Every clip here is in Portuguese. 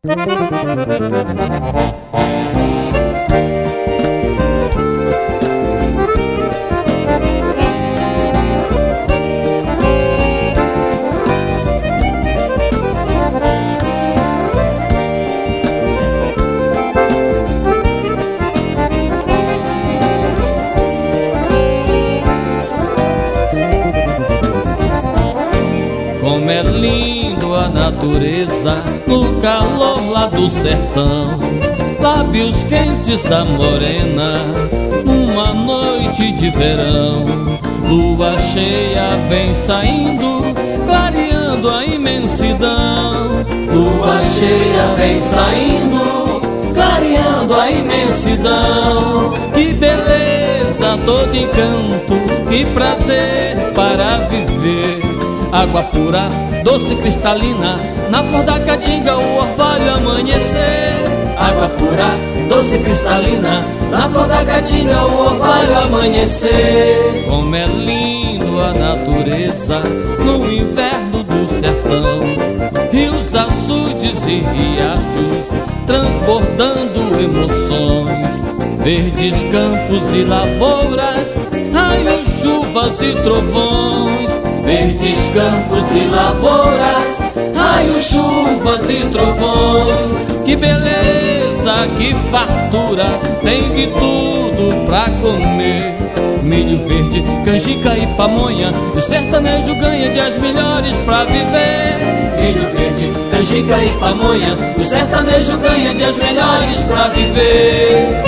Como é lindo a natureza no calor lá do sertão, lábios quentes da morena, uma noite de verão. Lua cheia vem saindo, clareando a imensidão. Lua cheia vem saindo, clareando a imensidão. Que beleza, todo encanto, que prazer para viver. Água pura, doce cristalina, na flor da caatinga o orvalho amanhecer. Água pura, doce cristalina, na flor da caatinga o orvalho amanhecer. Como é lindo a natureza no inverno do sertão, rios, açudes e riachos transbordando emoções, verdes campos e lavouras, raios, chuvas e trovões. Verdes campos e lavouras, raios, chuvas e trovões. Que beleza, que fartura, tem de tudo pra comer. Milho verde, canjica e pamonha, o sertanejo ganha de as melhores pra viver. Milho verde, canjica e pamonha, o sertanejo ganha de as melhores pra viver.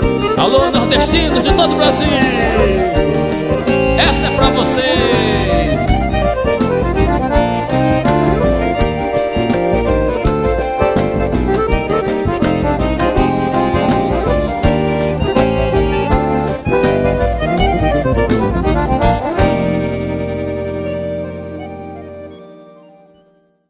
Alô, nordestinos de todo o Brasil, essa é pra vocês.